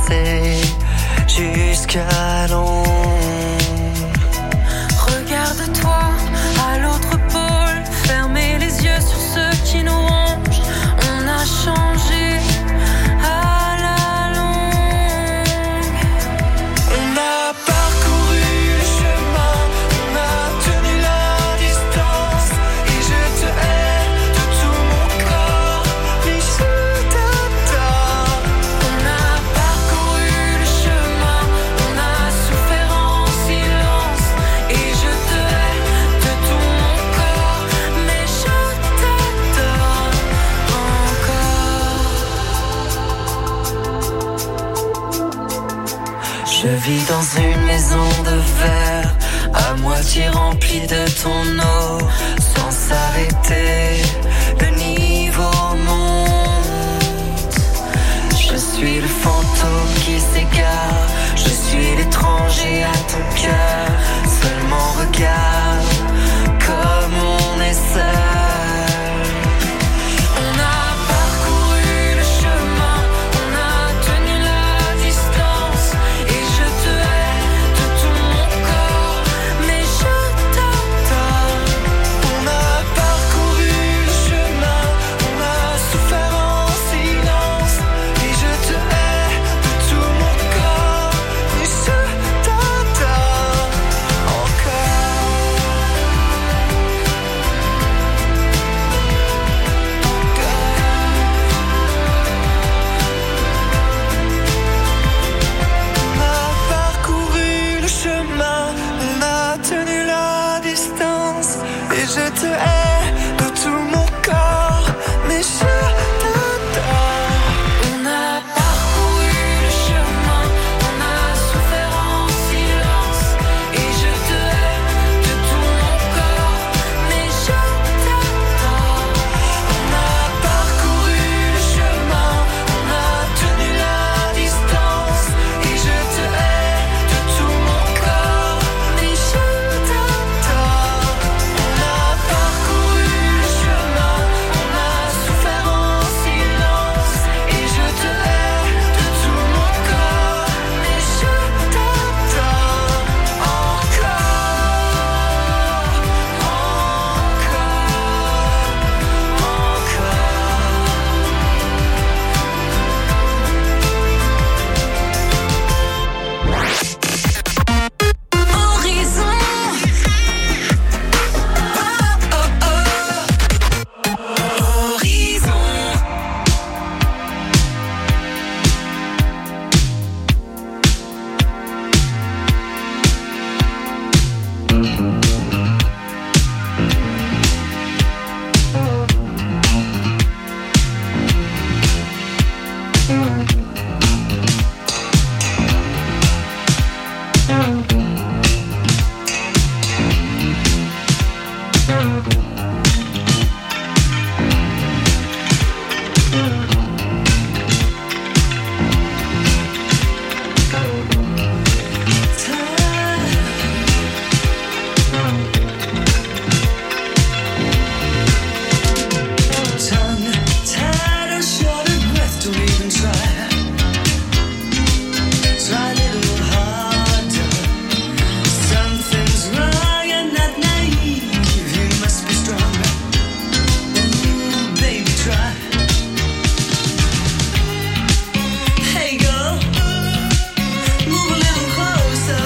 rester jusqu'à l'aube. Regarde-toi à l'autre pôle, fermez les yeux sur ceux qui nous rongent. On a changé à la longue. On a parcouru le chemin, on a tenu la distance, et je te hais de tout mon corps, mais je t'adore. On a parcouru le chemin, on a souffert en silence, et je te hais de tout mon corps, mais je t'adore encore. Je vis dans une maison de verre, à moitié remplie de ton eau, sans s'arrêter, le niveau monte. Je suis le fantôme qui s'égare, je suis l'étranger à ton cœur. Seulement regarde comme on est seul. On a parcouru le chemin, on a tenu la distance, et je te hais de tout mon corps, mais je t'adore. On a parcouru le chemin, on a souffert en silence, et je te hais de tout mon corps, mais je t'adore encore. On a parcouru le chemin, on a tenu la distance, et je te hais de tout mon corps, mais je t'adore. On a parcouru le chemin, on a souffert en silence, et je te hais de tout mon corps, mais je t'adore. On a parcouru le chemin, on a tenu la distance, et je te hais de tout mon corps, mais je t'adore. On a parcouru le chemin, on a souffert en silence, et je te hais de tout mon corps, mais je t'adore encore, Horizon. Horizon. tongue tied or short of breath, don't even try. Try a little harder. Something's wrong, you're not naive, you must be strong. Ooh, baby, try. Hey girl, move a little closer.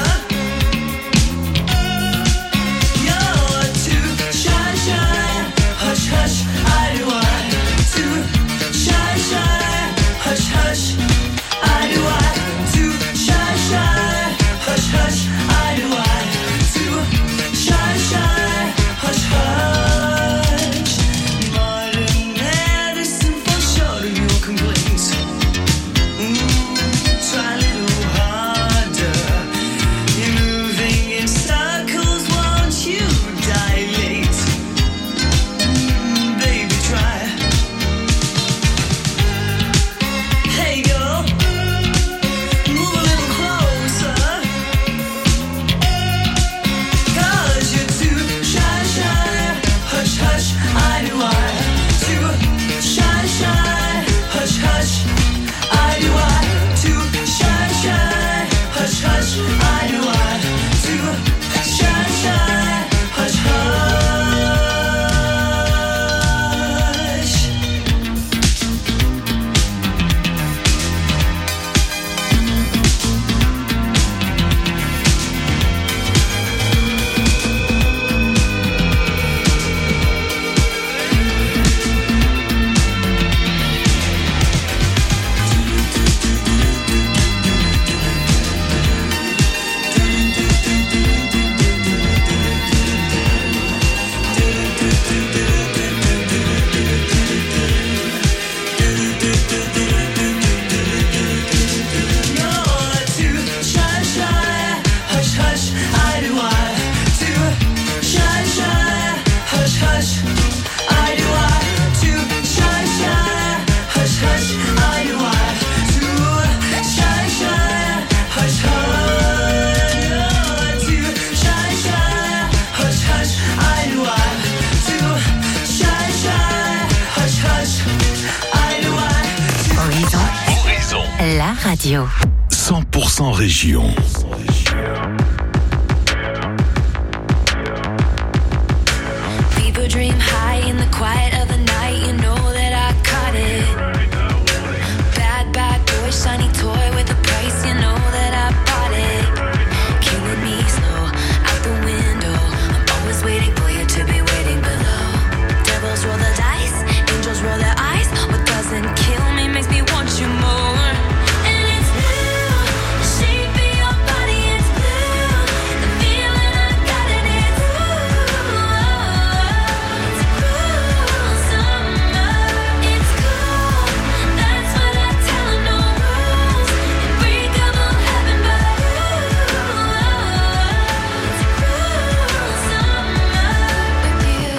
You're too shy, shy, hush, hush, I do I. Too shy, shy, hush, hush, I do I. Too shy, shy, hush, hush, I do I. Too shy, shy, hush, hush. Modern medicine for sure to your complaints. Try a little harder. You're moving in circles, won't you dilate? Baby, try. Hey girl. la radio. 100% région. People dream high in the quiet of the night. You know that I caught it. Bad, bad boy, shiny toy with a price. You know that I bought it. Killing me slow, out the window. I'm always waiting for you to be waiting below. Devils roll the dice, angels roll their eyes. What doesn't kill me makes me want you more. And it's blue, the shape of your body is blue. The feeling I got it is blue. It's a cruel summer. It's cool, that's what I tell 'em. No rules, unbreakable heaven, but it's a cruel summer with you.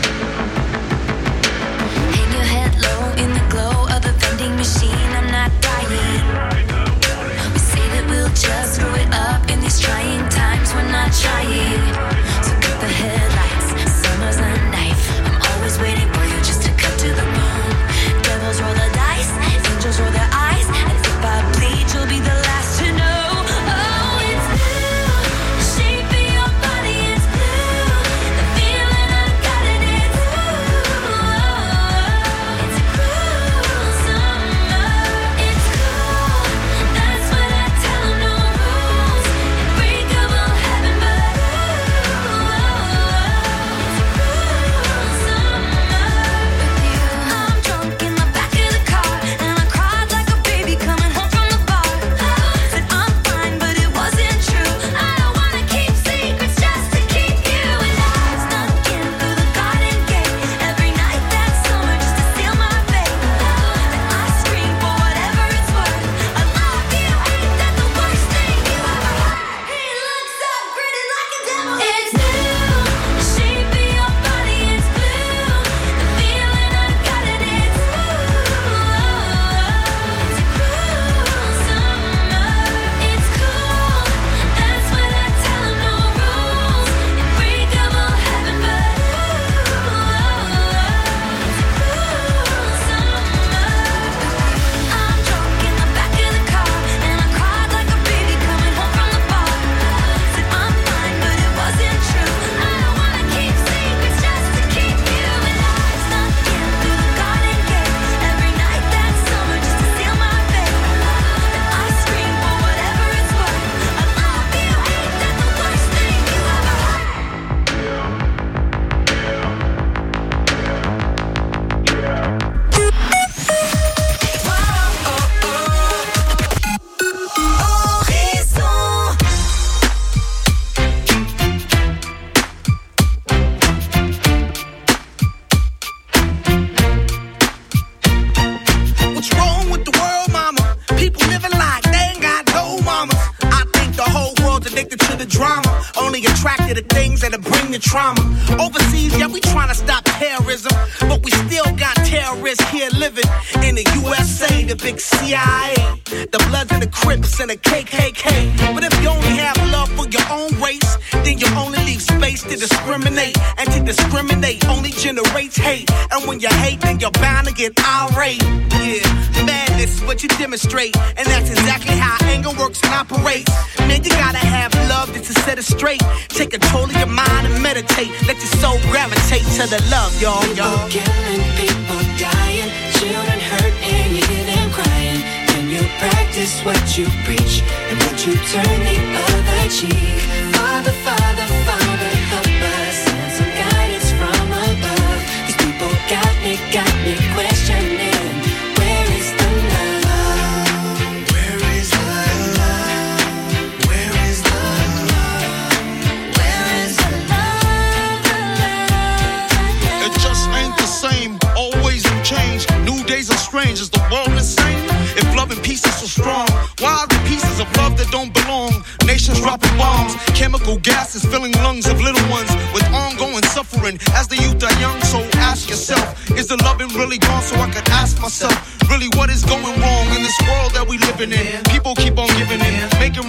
Hang your head low in the glow of the vending machine. I'm not dying. We say that we'll just screw it up in these trying times. We're not trying. So cut the headlights. Summer's a knife. I'm always waiting for you just to cut to the bone. Devils roll the dice, angels roll their eyes, and if I bleed, you'll be the last to know. Oh, it's blue. The shape of your body is blue. The feeling I got it is blue. It's a cruel summer. It's cool. That's what I tell 'em. No rules. Unbreakable heaven, but it's a cruel summer with you. I'm drunk in the back of the car, and I cried like a baby coming home from the bar. Said I'm fine, but it wasn't true. I don't wanna keep secrets just to keep you. And I snuck in through the garden gate every night that summer just to seal my fate. Then I scream for whatever it's worth. I love you, ain't that the worst thing you ever heard? He looks so pretty like a devil. It's blue, the shape of your body is blue. The feeling I got it is blue. It's a cruel summer. It's cool, that's what I tell 'em. No rules, unbreakable heaven, but it's a cruel summer. I'm drunk in the back of the car, and I cried like a baby coming home from the bar. Said I'm fine, but it wasn't true. I don't wanna keep secrets just to keep you. And I snuck in through the garden gate every night that summer just to seal my fate. Then I scream for whatever it's worth. I love you, ain't that the worst thing you ever heard? What's wrong with the world, mama? People living like they ain't got no mamas. I think the whole world's addicted to the drama, only attracted to things that'll bring the trauma. Overseas, yeah, we trying to stop terrorism, but we still got terrorists here living in the USA, the big CIA, the Bloods and the Crips and the KKK. But if you only have love for your own race, then you only leave space to discriminate, and to discriminate only generates hate. And when you hate, then you're bound to get irate. Yeah, madness is what you demonstrate, and that's exactly how anger works and operates. Man, you gotta have love just to set it straight. Take control of your mind and meditate. Let your soul gravitate to the love, y'all. People killing, people dying, children hurt and you hear them crying. Can you practice what you preach, and would you turn the other cheek? Father, Father, Father, help us, send some guidance from above. These people got me questioning, where is the love? Where is the love? Where is the love? Where is the love? It just ain't the same, always in change. New days are strange, is the world insane? If love and peace is so strong, why are the pieces of love that don't belong? Nations dropping bombs, chemical gases filling lungs of little ones with ongoing suffering as the youth are young. So ask yourself, is the loving really gone? So I could ask myself, really what is going wrong in this world that we living in? People keep on giving in, making raw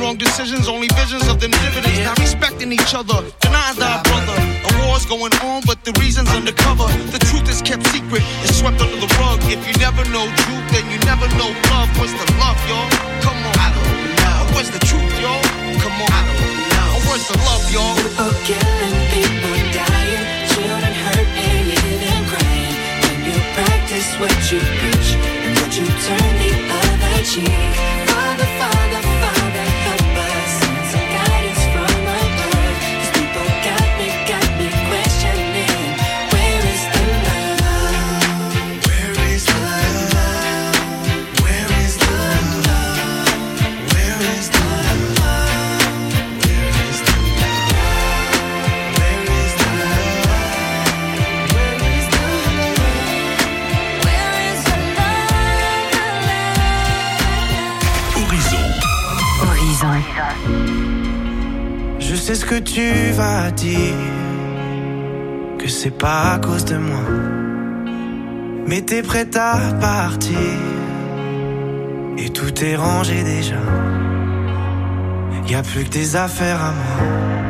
wrong decisions, only visions of them dividends. Not respecting each other, denying thy brother. A war's going on, but the reason's undercover. The truth is kept secret, it's swept under the rug. If you never know truth, then you never know love. What's the love, y'all? Come on. I don't know. What's the truth, y'all? Come on. I don't know. Where's the love, y'all? People killing, people dying, children hurt and living crying. When you practice what you preach, and would you turn the other cheek? Father, Father, Father, help us. Send some guidance from above. These people got me questioning. Where is the love? Where is the love? Where is the love? Where is the love? Where is the love? Where is the love? Where is the love? Where is the love? Horizon. Je sais ce que tu vas dire, que c'est pas à cause de moi, mais t'es prête à partir, et tout est rangé déjà. Y a plus que des affaires à moi.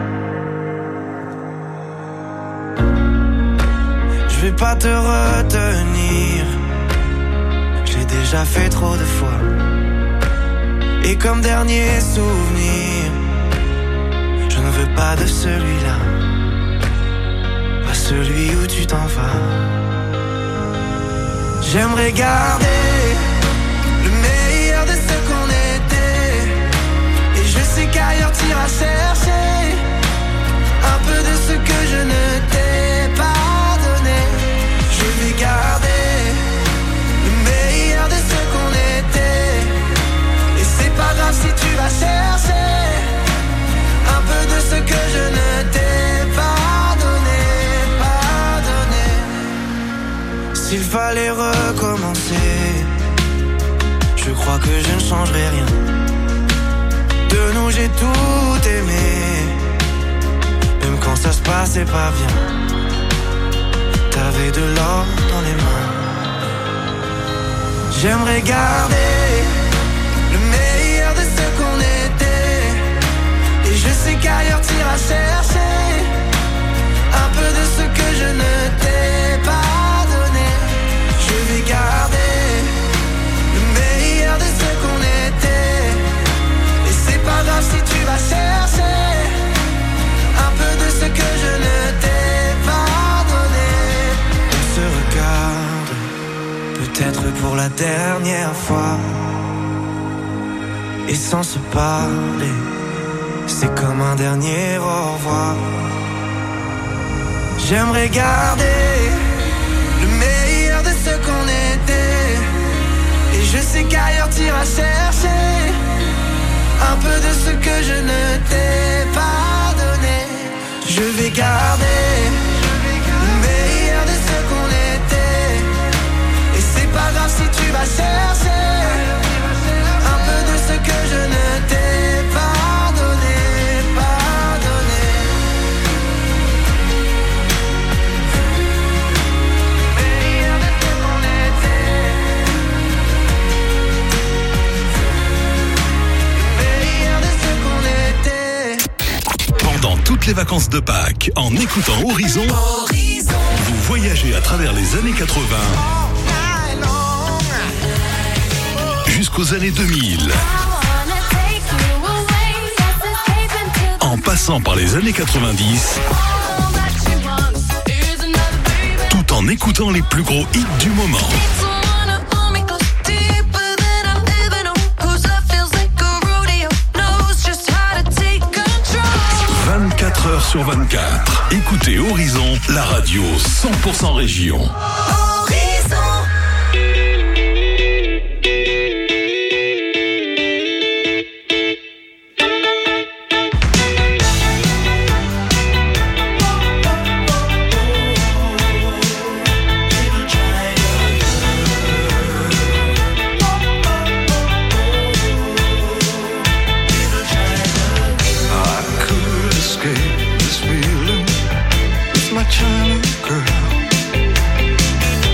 Je vais pas te retenir, j'ai déjà fait trop de fois. Et comme dernier souvenir, je ne veux pas de celui-là, pas celui où tu t'en vas. J'aimerais garder le meilleur de ce qu'on était, et je sais qu'ailleurs t'iras chercher un peu de ce que je ne t'ai pas donné. Je vais garder le meilleur de ce qu'on était. C'est pas grave si tu vas chercher un peu de ce que je ne t'ai pas donné, pas donné. S'il fallait recommencer, je crois que je ne changerai rien. De nous j'ai tout aimé, même quand ça se passait pas bien. T'avais de l'or dans les mains. J'aimerais garder le meilleur de ce qu'on était, et je sais qu'ailleurs t'iras chercher un peu de ce que je ne t'ai pas donné. Je vais garder le meilleur de ce qu'on était, et c'est pas grave si tu vas chercher un peu de ce que je ne t'ai pas donné. On se regarde, peut-être pour la dernière fois, et sans se parler, c'est comme un dernier au revoir. J'aimerais garder le meilleur de ce qu'on était, et je sais qu'ailleurs t'iras chercher un peu de ce que je ne t'ai pas donné. Je vais garder le meilleur de ce qu'on était, et c'est pas grave si tu vas chercher un peu de ce que je ne t'ai pas donné, pas donné. Meilleur de ce qu'on était, meilleur de ce qu'on était. Pendant toutes les vacances de Pâques, en écoutant Horizon, vous voyagez à travers les années 80 jusqu'aux années 2000. En passant par les années 90, tout en écoutant les plus gros hits du moment. 24 heures sur 24. Écoutez Horizon, la radio 100% région. China girl,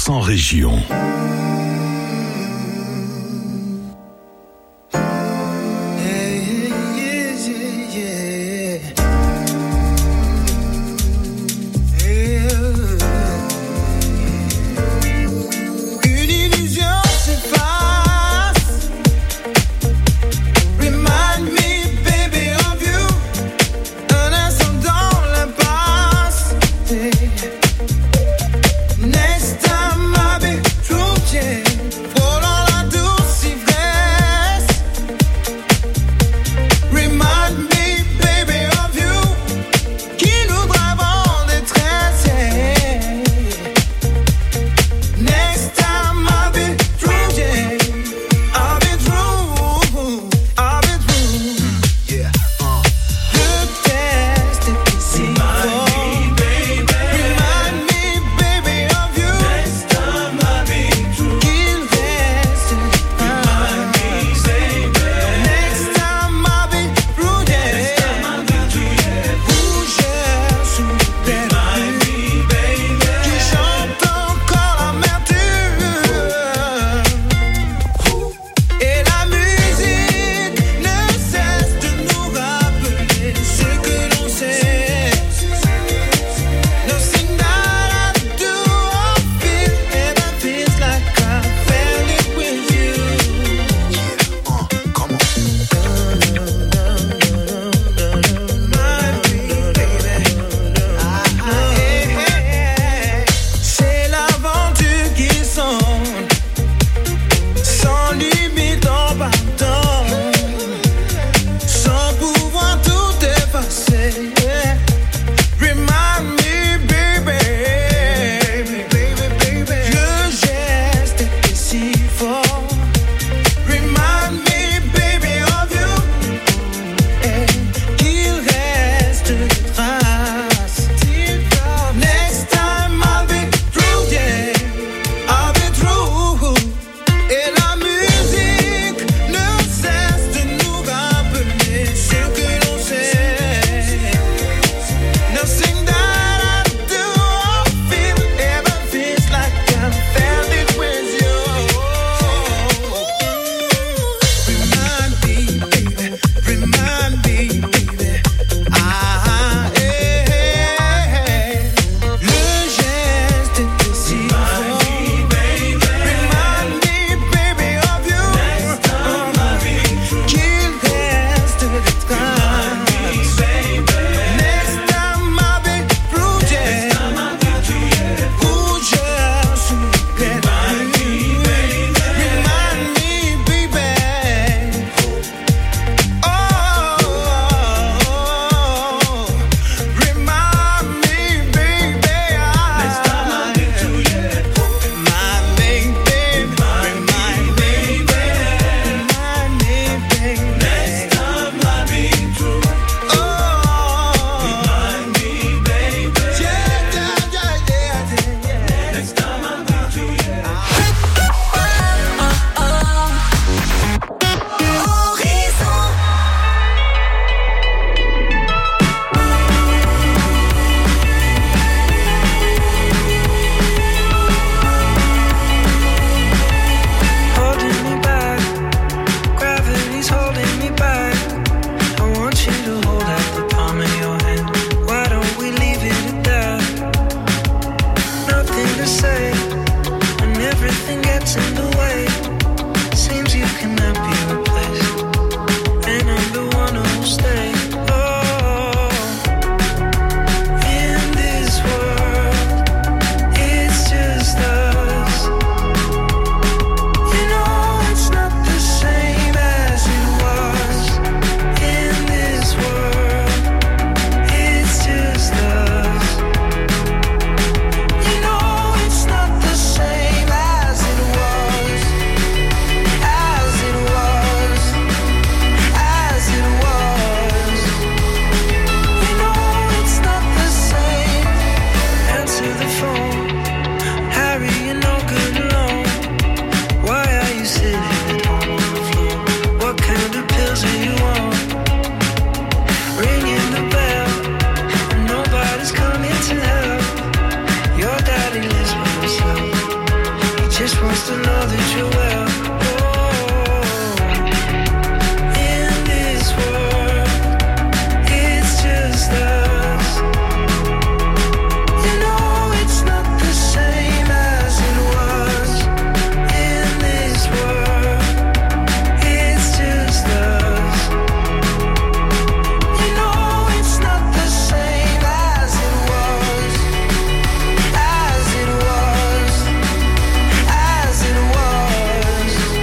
100% région. was just wants to know that you're well. In this world, it's just us. You know it's not the same as it was. In this world, it's just us. You know it's not the same as it was. As it was. As it was.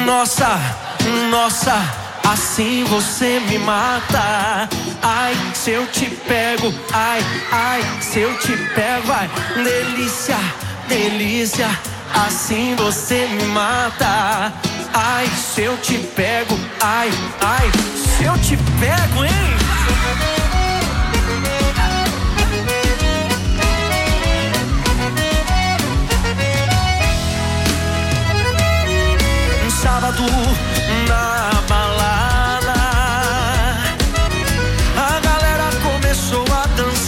Nossa, nossa, assim você me mata. Ai, se eu te pego, ai, ai, se eu te pego, ai, delícia, delícia, assim você me mata. Ai, se eu te pego, ai, ai, se eu te pego, hein? Um sábado na balada, a galera começou a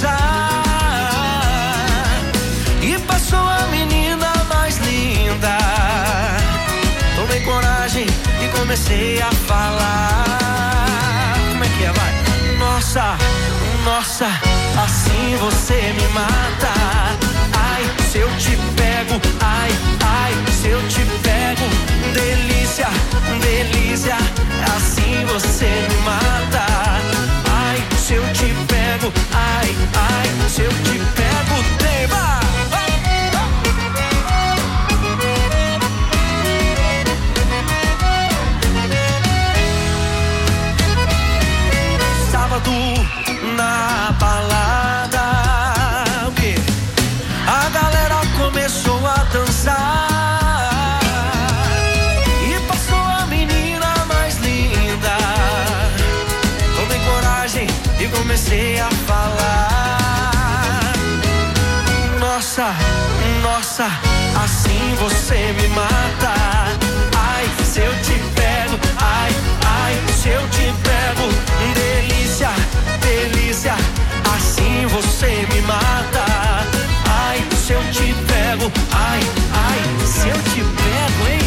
dançar e passou a menina mais linda. Tomei coragem e comecei a falar. Como é que é, vai? Nossa, nossa, assim você me mata. Ai, se eu te pego, ai, ai, se eu te pego, delícia, delícia, assim você me mata. Ai, se eu te pego, ai, ai, se eu te pego, tema. Sábado na balada, o quê? A galera começou a dançar e passou a menina mais linda. Tomei coragem e comecei a falar. Nossa, nossa, assim você me mata. Ai, se eu te pego, ai, ai, se eu te pego, delícia, delícia, assim você me mata. Ai, se eu te pego, ai, ai, se eu te pego, hein?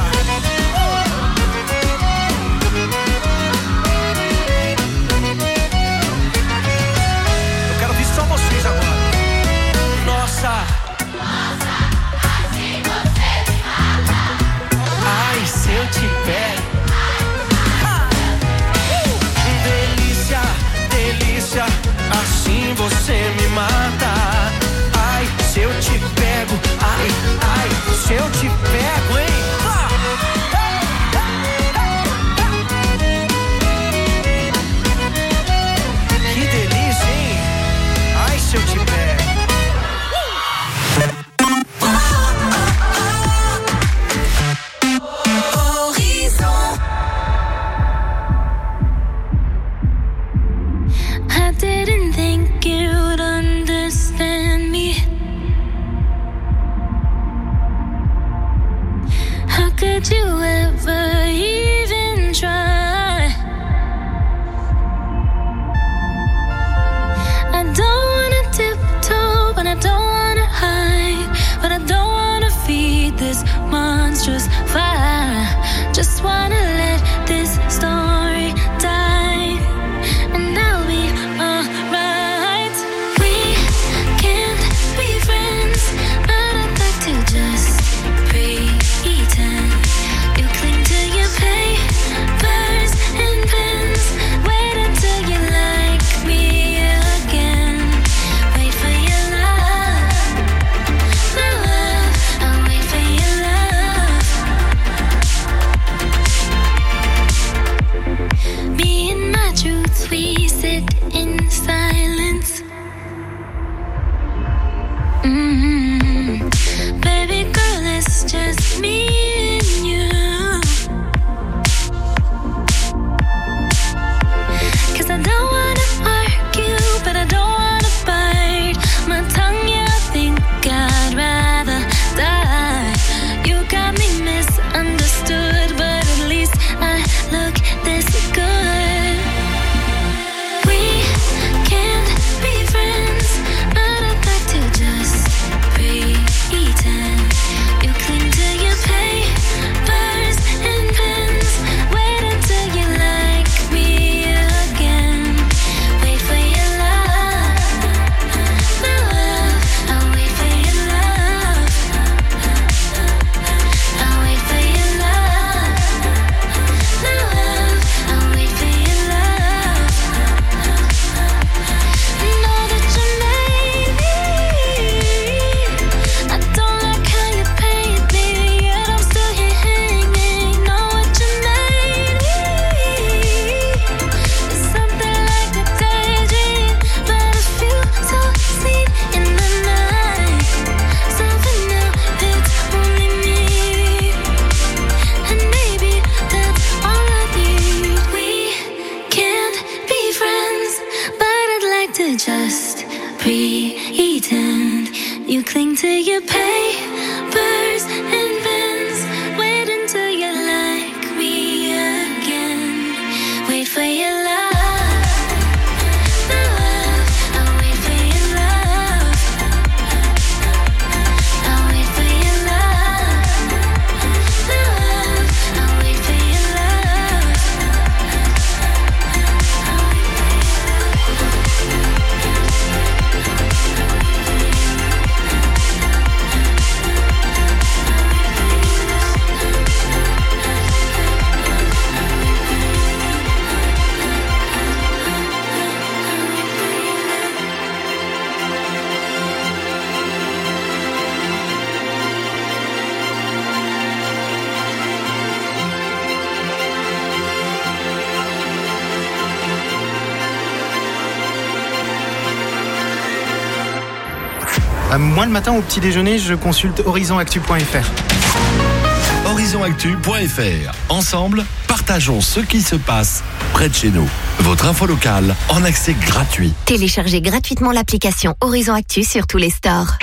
Eu quero ouvir só vocês agora. Nossa, assim você me mata. ai, se eu te pego. Delícia, delícia, assim você me mata. Ai, se eu te pego, ai, ai, se eu te pego, hein? Que delícia, hein? Ai, se eu te pego. I didn't think you'd understand me. How could you ever even try? I don't wanna tiptoe, but I don't wanna hide. But I don't wanna feed this monstrous fire. Just wanna let this story die, and I'll be alright. We can't be friends, but I'd like to just pretend. You cling to your papers and pens. Wait until you like me again. Wait for your love, my love. I'll wait for your love. Moi, le matin, au petit déjeuner, je consulte horizonactu.fr. Horizonactu.fr. Ensemble, partageons ce qui se passe près de chez nous. Votre info locale en accès gratuit. Téléchargez gratuitement l'application Horizon Actu sur tous les stores.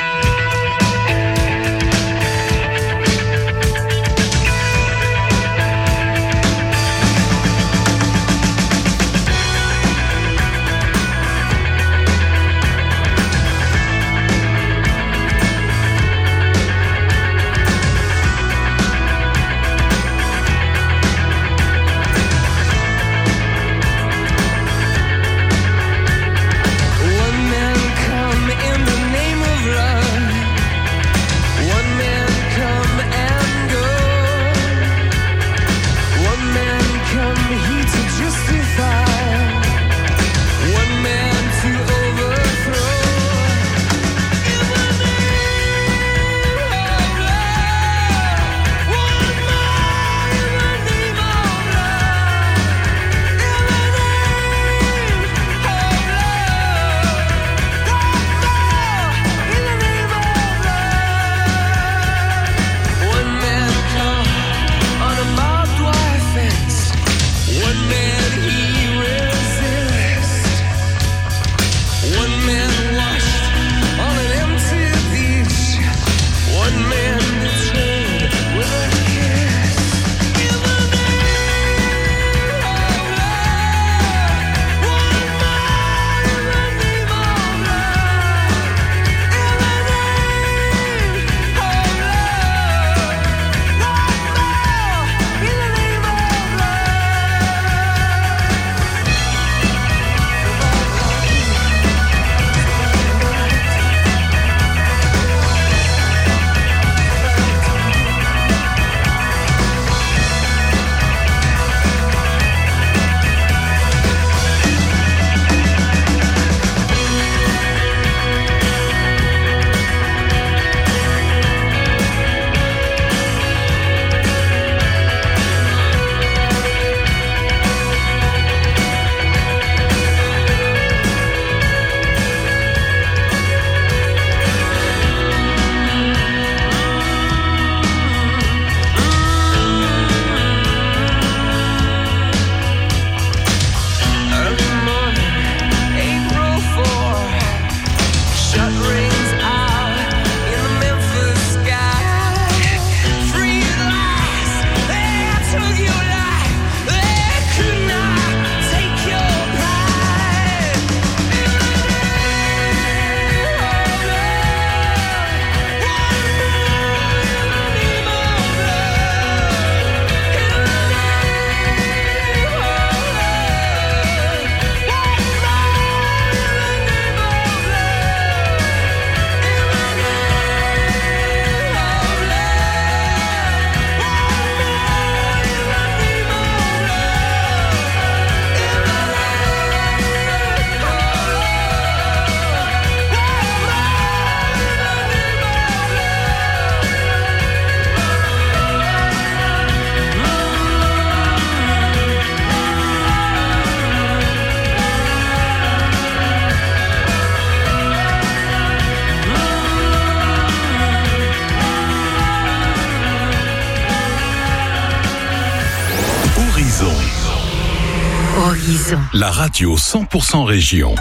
Horizon. La radio 100% région.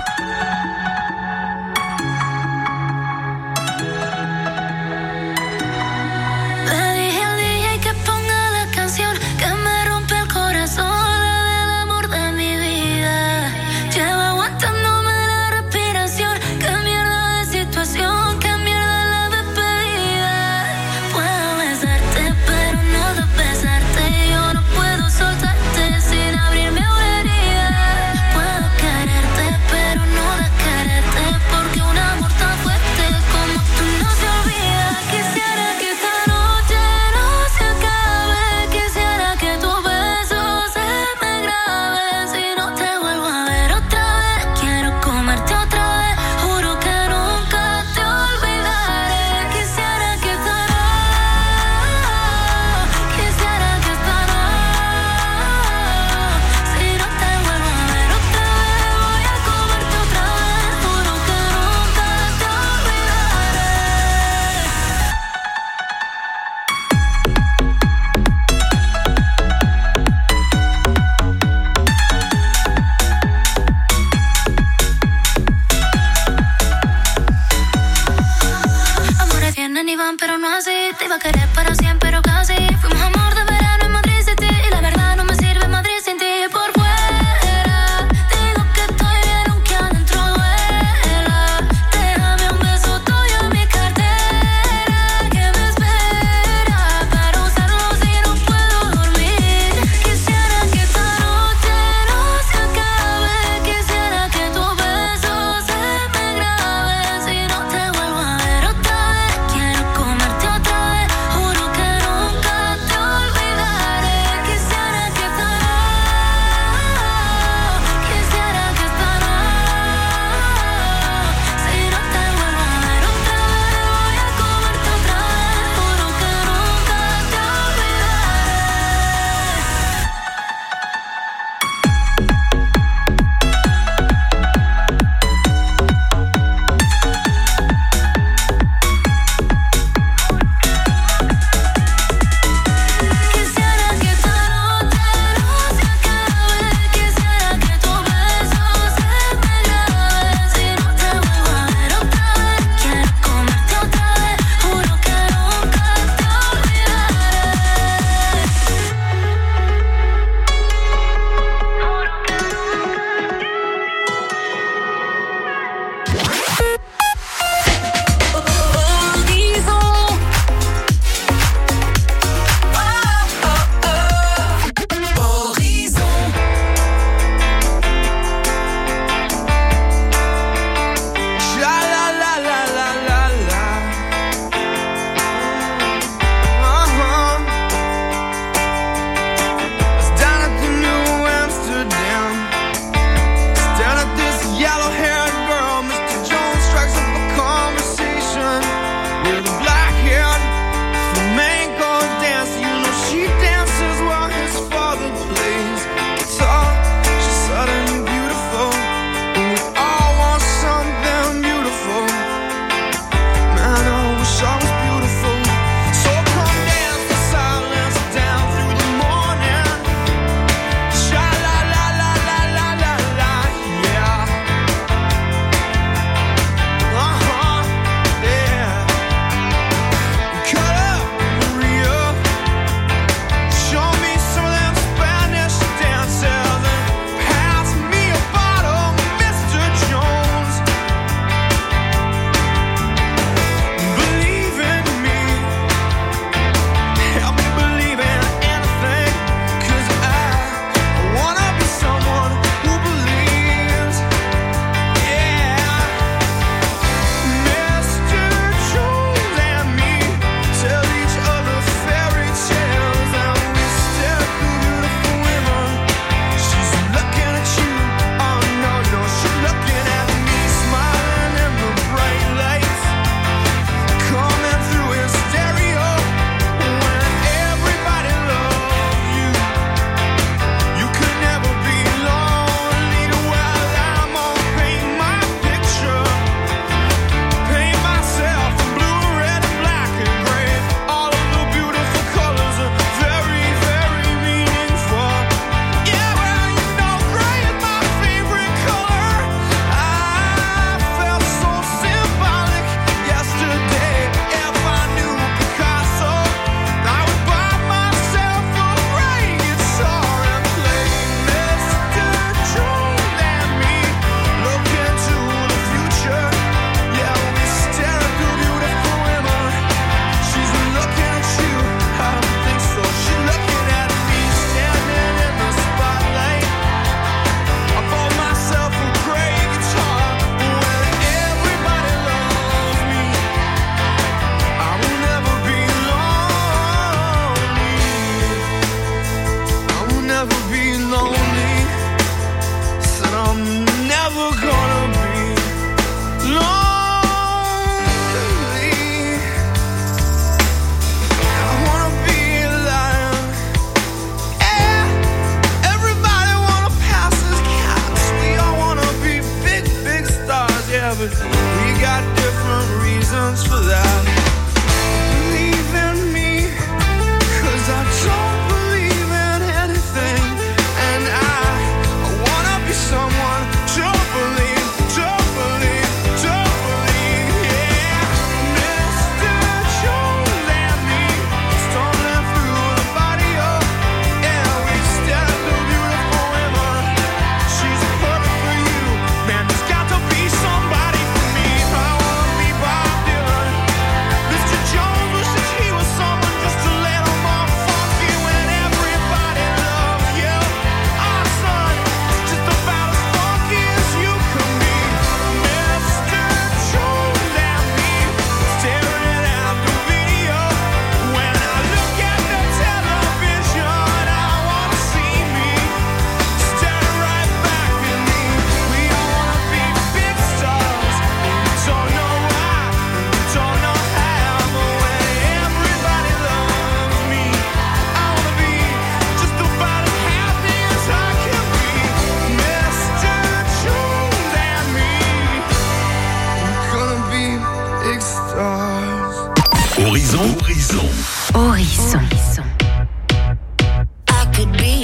Pero no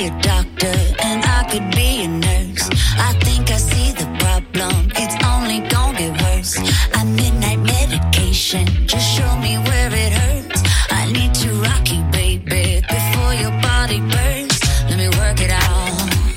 be a doctor and I could be a nurse. I think I see the problem, it's only gonna get worse. I midnight medication, just show me where it hurts. I need to rock you, baby, before your body bursts. Let me work it out.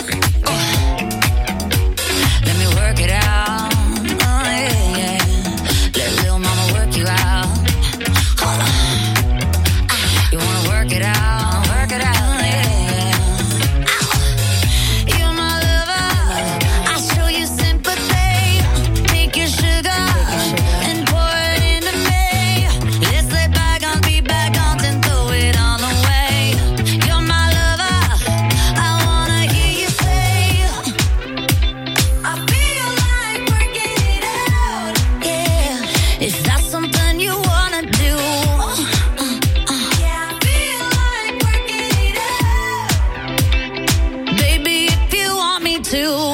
Let me work it out. Oh, yeah, yeah. Let little mama work you out. Hold on. You wanna work it out? Work it out, yeah. You're my lover. I show you sympathy. Take your sugar and pour it into me. Let's let bygones be bygones and throw it all away. You're my lover. I wanna hear you say, I feel like working it out. Yeah, if that's something you wanna do. Yeah, I feel like working it out. Baby, if you want me to.